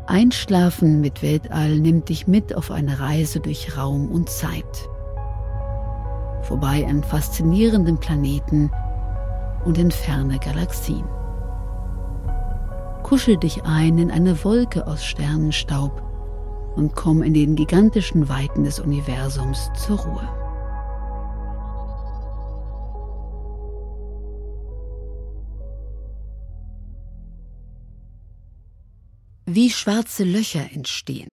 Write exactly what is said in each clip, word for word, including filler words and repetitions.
Einschlafen mit Weltall nimmt dich mit auf eine Reise durch Raum und Zeit. Vorbei an faszinierenden Planeten und in ferne Galaxien. Kuschel dich ein in eine Wolke aus Sternenstaub und komm in den gigantischen Weiten des Universums zur Ruhe. Wie schwarze Löcher entstehen.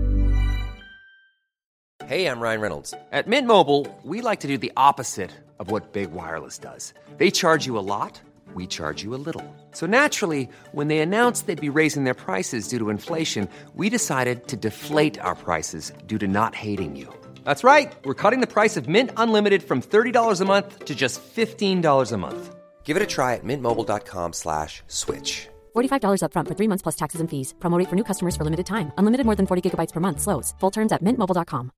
Hey, I'm Ryan Reynolds. At Mint Mobile, we like to do the opposite of what Big Wireless does. They charge you a lot, we charge you a little. So naturally, when they announced they'd be raising their prices due to inflation, we decided to deflate our prices due to not hating you. That's right. We're cutting the price of Mint Unlimited from thirty dollars a month to just fifteen dollars a month. Give it a try at mintmobile.com slash switch. forty-five dollars up front for three months plus taxes and fees. Promo rate for new customers for limited time. Unlimited more than forty gigabytes per month. Slows full terms at mint mobile dot com.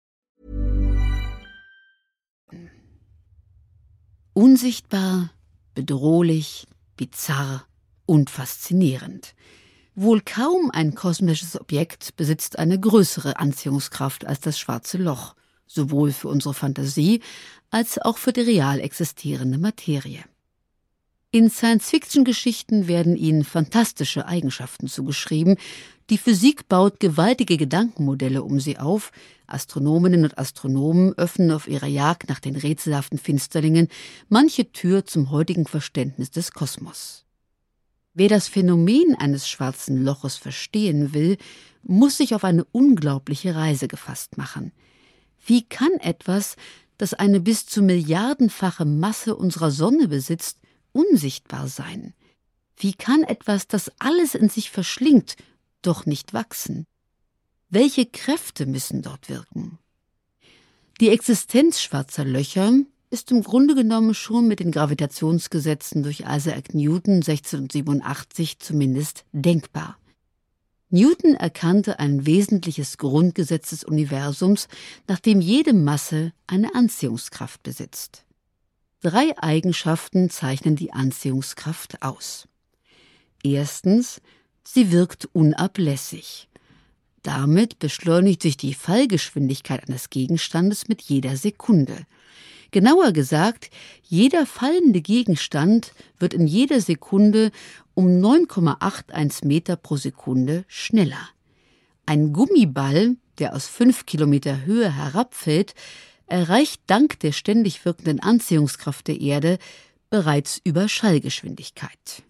Unsichtbar, bedrohlich, bizarr und faszinierend. Wohl kaum ein kosmisches Objekt besitzt eine größere Anziehungskraft als das schwarze Loch, sowohl für unsere Fantasie als auch für die real existierende Materie. In Science-Fiction-Geschichten werden ihnen fantastische Eigenschaften zugeschrieben. Die Physik baut gewaltige Gedankenmodelle um sie auf. Astronominnen und Astronomen öffnen auf ihrer Jagd nach den rätselhaften Finsterlingen manche Tür zum heutigen Verständnis des Kosmos. Wer das Phänomen eines schwarzen Loches verstehen will, muss sich auf eine unglaubliche Reise gefasst machen. Wie kann etwas, das eine bis zu milliardenfache Masse unserer Sonne besitzt, unsichtbar sein? Wie kann etwas, das alles in sich verschlingt, doch nicht wachsen? Welche Kräfte müssen dort wirken? Die Existenz schwarzer Löcher ist im Grunde genommen schon mit den Gravitationsgesetzen durch Isaac Newton sechzehnhundertsiebenundachtzig zumindest denkbar. Newton erkannte ein wesentliches Grundgesetz des Universums, nach dem jede Masse eine Anziehungskraft besitzt. Drei Eigenschaften zeichnen die Anziehungskraft aus. Erstens, sie wirkt unablässig. Damit beschleunigt sich die Fallgeschwindigkeit eines Gegenstandes mit jeder Sekunde. Genauer gesagt, jeder fallende Gegenstand wird in jeder Sekunde um neun Komma einundachtzig Meter pro Sekunde schneller. Ein Gummiball, der aus fünf Kilometer Höhe herabfällt, erreicht dank der ständig wirkenden Anziehungskraft der Erde bereits Überschallgeschwindigkeit.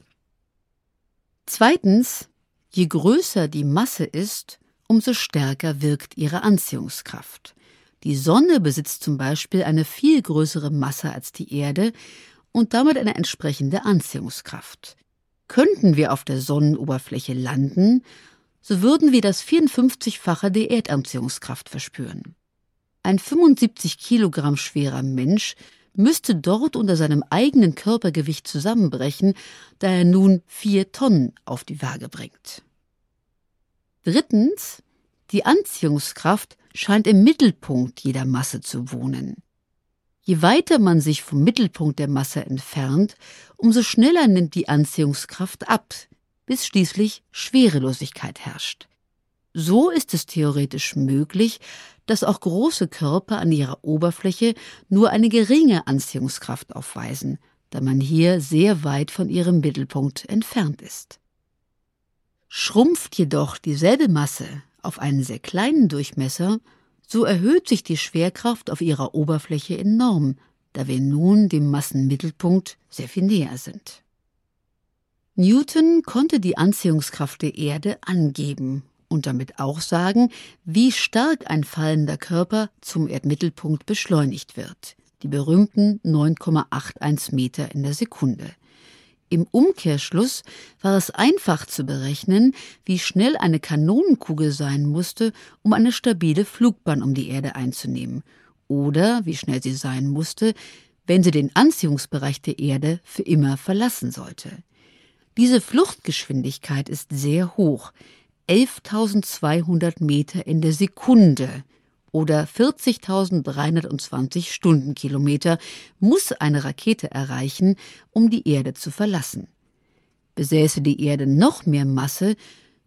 Zweitens, je größer die Masse ist, umso stärker wirkt ihre Anziehungskraft. Die Sonne besitzt zum Beispiel eine viel größere Masse als die Erde und damit eine entsprechende Anziehungskraft. Könnten wir auf der Sonnenoberfläche landen, so würden wir das vierundfünfzigfache der Erdanziehungskraft verspüren. Ein fünfundsiebzig Kilogramm schwerer Mensch müsste dort unter seinem eigenen Körpergewicht zusammenbrechen, da er nun vier Tonnen auf die Waage bringt. Drittens, die Anziehungskraft scheint im Mittelpunkt jeder Masse zu wohnen. Je weiter man sich vom Mittelpunkt der Masse entfernt, umso schneller nimmt die Anziehungskraft ab, bis schließlich Schwerelosigkeit herrscht. So ist es theoretisch möglich, dass auch große Körper an ihrer Oberfläche nur eine geringe Anziehungskraft aufweisen, da man hier sehr weit von ihrem Mittelpunkt entfernt ist. Schrumpft jedoch dieselbe Masse auf einen sehr kleinen Durchmesser, so erhöht sich die Schwerkraft auf ihrer Oberfläche enorm, da wir nun dem Massenmittelpunkt sehr viel näher sind. Newton konnte die Anziehungskraft der Erde angeben und damit auch sagen, wie stark ein fallender Körper zum Erdmittelpunkt beschleunigt wird, die berühmten neun Komma einundachtzig Meter in der Sekunde. Im Umkehrschluss war es einfach zu berechnen, wie schnell eine Kanonenkugel sein musste, um eine stabile Flugbahn um die Erde einzunehmen, oder wie schnell sie sein musste, wenn sie den Anziehungsbereich der Erde für immer verlassen sollte. Diese Fluchtgeschwindigkeit ist sehr hoch, elftausendzweihundert Meter in der Sekunde oder vierzigtausenddreihundertzwanzig Stundenkilometer muss eine Rakete erreichen, um die Erde zu verlassen. Besäße die Erde noch mehr Masse,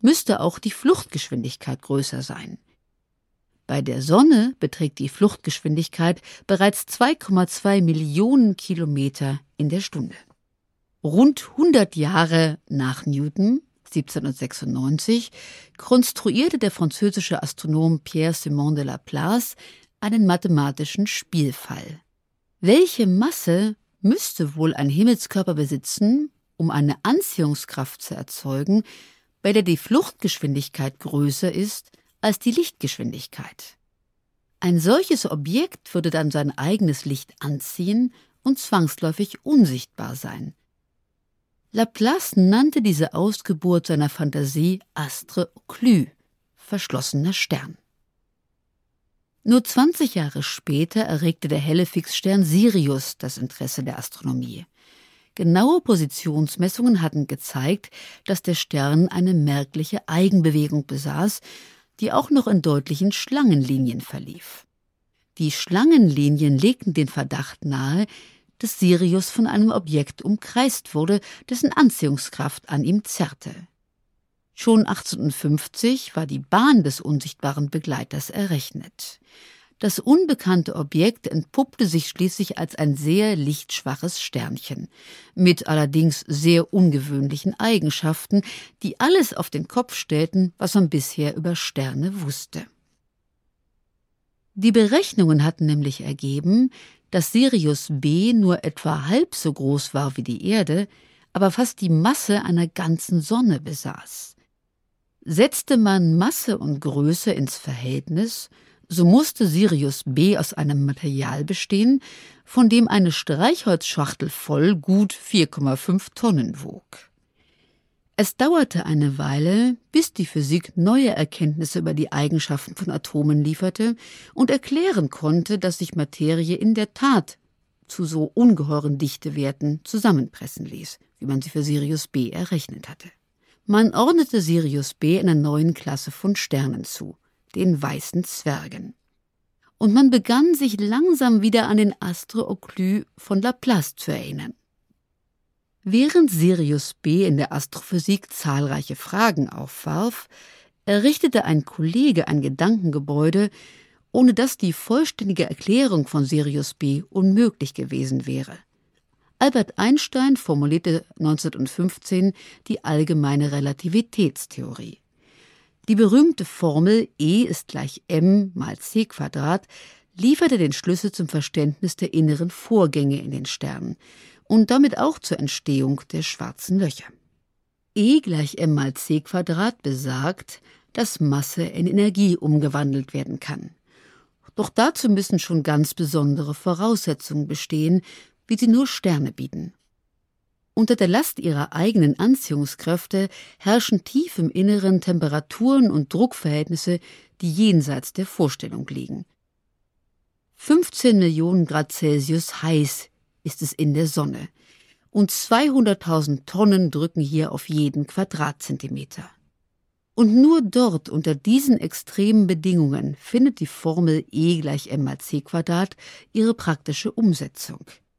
müsste auch die Fluchtgeschwindigkeit größer sein. Bei der Sonne beträgt die Fluchtgeschwindigkeit bereits zwei Komma zwei Millionen Kilometer in der Stunde. Rund hundert Jahre nach Newton, siebzehnhundertsechsundneunzig, konstruierte der französische Astronom Pierre-Simon de Laplace einen mathematischen Spielfall. Welche Masse müsste wohl ein Himmelskörper besitzen, um eine Anziehungskraft zu erzeugen, bei der die Fluchtgeschwindigkeit größer ist als die Lichtgeschwindigkeit? Ein solches Objekt würde dann sein eigenes Licht anziehen und zwangsläufig unsichtbar sein. Laplace nannte diese Ausgeburt seiner Fantasie Astre Occlus, verschlossener Stern. Nur zwanzig Jahre später erregte der helle Fixstern Sirius das Interesse der Astronomie. Genaue Positionsmessungen hatten gezeigt, dass der Stern eine merkliche Eigenbewegung besaß, die auch noch in deutlichen Schlangenlinien verlief. Die Schlangenlinien legten den Verdacht nahe, dass Sirius von einem Objekt umkreist wurde, dessen Anziehungskraft an ihm zerrte. Schon achtzehnhundertfünfzig war die Bahn des unsichtbaren Begleiters errechnet. Das unbekannte Objekt entpuppte sich schließlich als ein sehr lichtschwaches Sternchen, mit allerdings sehr ungewöhnlichen Eigenschaften, die alles auf den Kopf stellten, was man bisher über Sterne wusste. Die Berechnungen hatten nämlich ergeben, dass Sirius B nur etwa halb so groß war wie die Erde, aber fast die Masse einer ganzen Sonne besaß. Setzte man Masse und Größe ins Verhältnis, so musste Sirius B aus einem Material bestehen, von dem eine Streichholzschachtel voll gut vier Komma fünf Tonnen wog. Es dauerte eine Weile, bis die Physik neue Erkenntnisse über die Eigenschaften von Atomen lieferte und erklären konnte, dass sich Materie in der Tat zu so ungeheuren Dichtewerten zusammenpressen ließ, wie man sie für Sirius B errechnet hatte. Man ordnete Sirius B einer neuen Klasse von Sternen zu, den Weißen Zwergen. Und man begann sich langsam wieder an den Astre Occlus von Laplace zu erinnern. Während Sirius B in der Astrophysik zahlreiche Fragen aufwarf, errichtete ein Kollege ein Gedankengebäude, ohne das die vollständige Erklärung von Sirius B unmöglich gewesen wäre. Albert Einstein formulierte neunzehnhundertfünfzehn die allgemeine Relativitätstheorie. Die berühmte Formel E ist gleich m mal c Quadrat lieferte den Schlüssel zum Verständnis der inneren Vorgänge in den Sternen und damit auch zur Entstehung der schwarzen Löcher. E gleich m mal c Quadrat besagt, dass Masse in Energie umgewandelt werden kann. Doch dazu müssen schon ganz besondere Voraussetzungen bestehen, wie sie nur Sterne bieten. Unter der Last ihrer eigenen Anziehungskräfte herrschen tief im Inneren Temperaturen und Druckverhältnisse, die jenseits der Vorstellung liegen. fünfzehn Millionen Grad Celsius heiß ist es in der Sonne und zweihunderttausend Tonnen drücken hier auf jeden Quadratzentimeter. Und nur dort, unter diesen extremen Bedingungen, findet die Formel E gleich m mal c Quadrat ihre praktische Umsetzung.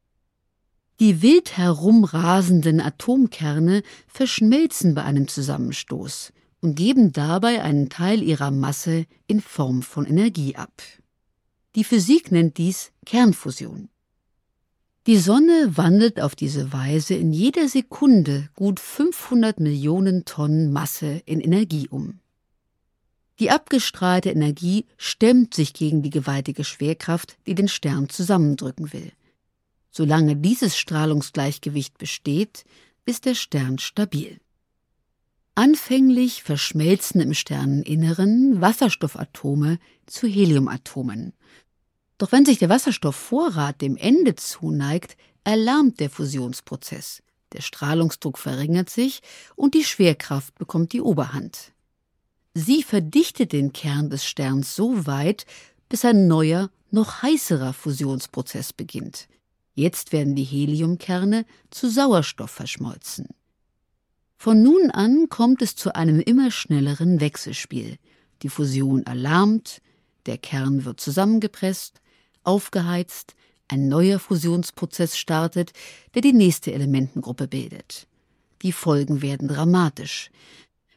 Die wild herumrasenden Atomkerne verschmelzen bei einem Zusammenstoß und geben dabei einen Teil ihrer Masse in Form von Energie ab. Die Physik nennt dies Kernfusion. Die Sonne wandelt auf diese Weise in jeder Sekunde gut fünfhundert Millionen Tonnen Masse in Energie um. Die abgestrahlte Energie stemmt sich gegen die gewaltige Schwerkraft, die den Stern zusammendrücken will. Solange dieses Strahlungsgleichgewicht besteht, ist der Stern stabil. Anfänglich verschmelzen im Sterneninneren Wasserstoffatome zu Heliumatomen. Doch wenn sich der Wasserstoffvorrat dem Ende zuneigt, erlahmt der Fusionsprozess. Der Strahlungsdruck verringert sich und die Schwerkraft bekommt die Oberhand. Sie verdichtet den Kern des Sterns so weit, bis ein neuer, noch heißerer Fusionsprozess beginnt. Jetzt werden die Heliumkerne zu Sauerstoff verschmolzen. Von nun an kommt es zu einem immer schnelleren Wechselspiel. Die Fusion erlahmt, der Kern wird zusammengepresst, aufgeheizt, ein neuer Fusionsprozess startet, der die nächste Elementengruppe bildet. Die Folgen werden dramatisch.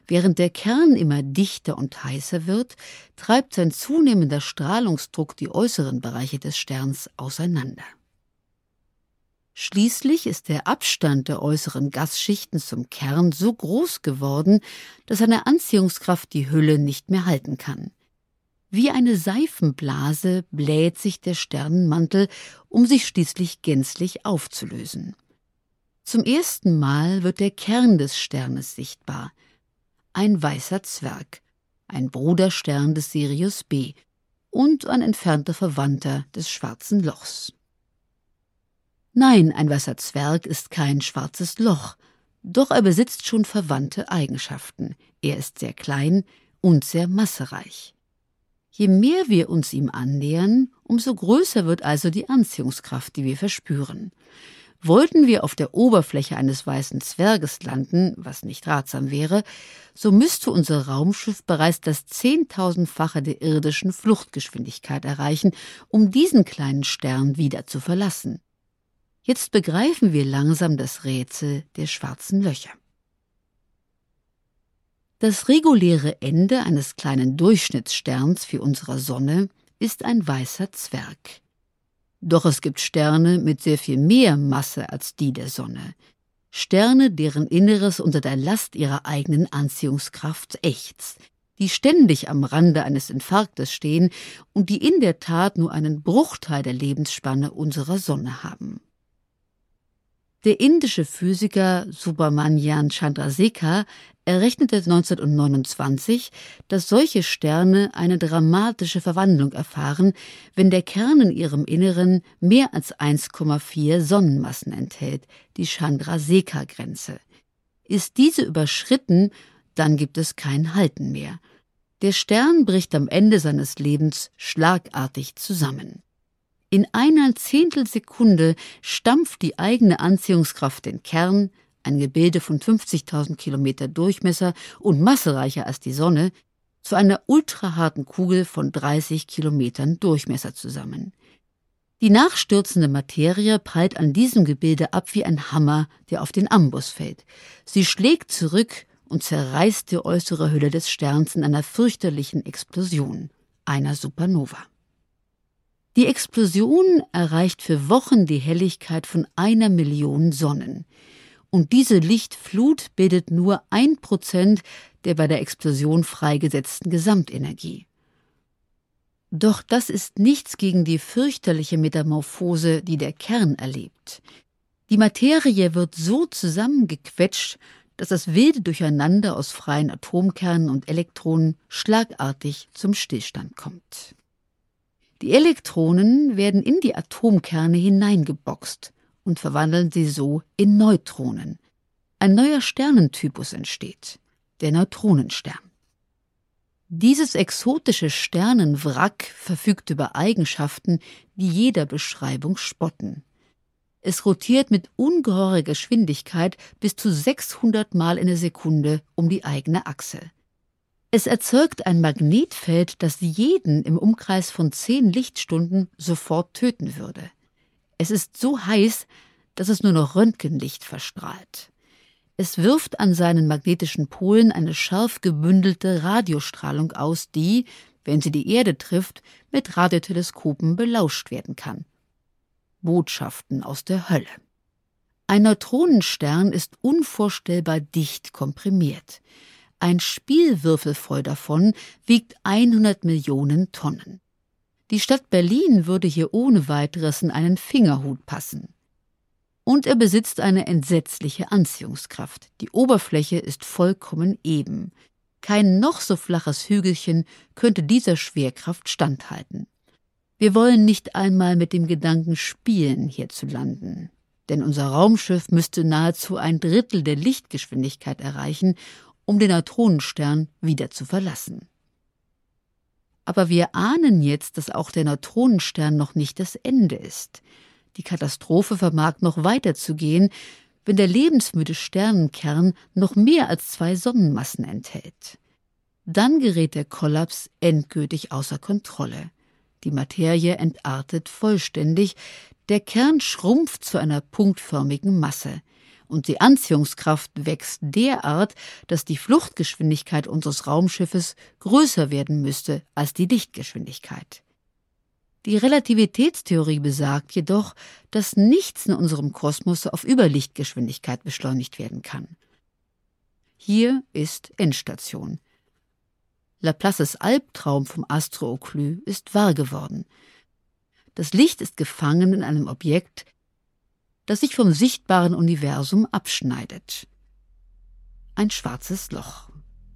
Während der Kern immer dichter und heißer wird, treibt sein zunehmender Strahlungsdruck die äußeren Bereiche des Sterns auseinander. Schließlich ist der Abstand der äußeren Gasschichten zum Kern so groß geworden, dass seine Anziehungskraft die Hülle nicht mehr halten kann. Wie eine Seifenblase bläht sich der Sternenmantel, um sich schließlich gänzlich aufzulösen. Zum ersten Mal wird der Kern des Sternes sichtbar. Ein weißer Zwerg, ein Bruderstern des Sirius B und ein entfernter Verwandter des Schwarzen Lochs. Nein, ein weißer Zwerg ist kein schwarzes Loch, doch er besitzt schon verwandte Eigenschaften. Er ist sehr klein und sehr massereich. Je mehr wir uns ihm annähern, umso größer wird also die Anziehungskraft, die wir verspüren. Wollten wir auf der Oberfläche eines weißen Zwerges landen, was nicht ratsam wäre, so müsste unser Raumschiff bereits das zehntausendfache der irdischen Fluchtgeschwindigkeit erreichen, um diesen kleinen Stern wieder zu verlassen. Jetzt begreifen wir langsam das Rätsel der schwarzen Löcher. Das reguläre Ende eines kleinen Durchschnittssterns für unsere Sonne ist ein weißer Zwerg. Doch es gibt Sterne mit sehr viel mehr Masse als die der Sonne. Sterne, deren Inneres unter der Last ihrer eigenen Anziehungskraft ächzt, die ständig am Rande eines Infarktes stehen und die in der Tat nur einen Bruchteil der Lebensspanne unserer Sonne haben. Der indische Physiker Subrahmanyan Chandrasekhar errechnete neunzehnhundertneunundzwanzig, dass solche Sterne eine dramatische Verwandlung erfahren, wenn der Kern in ihrem Inneren mehr als eins Komma vier Sonnenmassen enthält, die Chandrasekhar-Grenze. Ist diese überschritten, dann gibt es kein Halten mehr. Der Stern bricht am Ende seines Lebens schlagartig zusammen. In einer Zehntelsekunde stampft die eigene Anziehungskraft den Kern, ein Gebilde von fünfzigtausend Kilometer Durchmesser und massereicher als die Sonne, zu einer ultraharten Kugel von dreißig Kilometern Durchmesser zusammen. Die nachstürzende Materie prallt an diesem Gebilde ab wie ein Hammer, der auf den Amboss fällt. Sie schlägt zurück und zerreißt die äußere Hülle des Sterns in einer fürchterlichen Explosion, einer Supernova. Die Explosion erreicht für Wochen die Helligkeit von einer Million Sonnen. Und diese Lichtflut bildet nur ein Prozent der bei der Explosion freigesetzten Gesamtenergie. Doch das ist nichts gegen die fürchterliche Metamorphose, die der Kern erlebt. Die Materie wird so zusammengequetscht, dass das wilde Durcheinander aus freien Atomkernen und Elektronen schlagartig zum Stillstand kommt. Die Elektronen werden in die Atomkerne hineingeboxt und verwandeln sie so in Neutronen. Ein neuer Sternentypus entsteht, der Neutronenstern. Dieses exotische Sternenwrack verfügt über Eigenschaften, die jeder Beschreibung spotten. Es rotiert mit ungeheurer Geschwindigkeit bis zu sechshundert Mal in der Sekunde um die eigene Achse. Es erzeugt ein Magnetfeld, das jeden im Umkreis von zehn Lichtstunden sofort töten würde. Es ist so heiß, dass es nur noch Röntgenlicht verstrahlt. Es wirft an seinen magnetischen Polen eine scharf gebündelte Radiostrahlung aus, die, wenn sie die Erde trifft, mit Radioteleskopen belauscht werden kann. Botschaften aus der Hölle. Ein Neutronenstern ist unvorstellbar dicht komprimiert. Ein Spielwürfel voll davon wiegt hundert Millionen Tonnen. Die Stadt Berlin würde hier ohne weiteres in einen Fingerhut passen. Und er besitzt eine entsetzliche Anziehungskraft. Die Oberfläche ist vollkommen eben. Kein noch so flaches Hügelchen könnte dieser Schwerkraft standhalten. Wir wollen nicht einmal mit dem Gedanken spielen, hier zu landen. Denn unser Raumschiff müsste nahezu ein Drittel der Lichtgeschwindigkeit erreichen, um den Neutronenstern wieder zu verlassen. Aber wir ahnen jetzt, dass auch der Neutronenstern noch nicht das Ende ist. Die Katastrophe vermag noch weiterzugehen, wenn der lebensmüde Sternenkern noch mehr als zwei Sonnenmassen enthält. Dann gerät der Kollaps endgültig außer Kontrolle. Die Materie entartet vollständig, der Kern schrumpft zu einer punktförmigen Masse. und die Anziehungskraft wächst derart, dass die Fluchtgeschwindigkeit unseres Raumschiffes größer werden müsste als die Lichtgeschwindigkeit. Die Relativitätstheorie besagt jedoch, dass nichts in unserem Kosmos auf Überlichtgeschwindigkeit beschleunigt werden kann. Hier ist Endstation. Laplaces Albtraum vom Astro-Occlus ist wahr geworden. Das Licht ist gefangen in einem Objekt, das sich vom sichtbaren Universum abschneidet. Ein schwarzes Loch.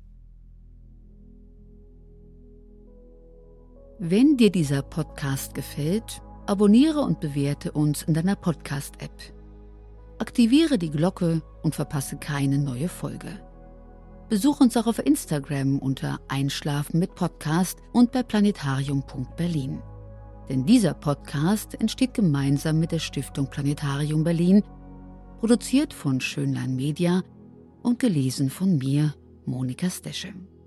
Wenn dir dieser Podcast gefällt, abonniere und bewerte uns in deiner Podcast-App. Aktiviere die Glocke und verpasse keine neue Folge. Besuch uns auch auf Instagram unter Einschlafen mit Podcast und bei planetarium punkt berlin. Denn dieser Podcast entsteht gemeinsam mit der Stiftung Planetarium Berlin, produziert von Schönlein Media und gelesen von mir, Monika Stesche.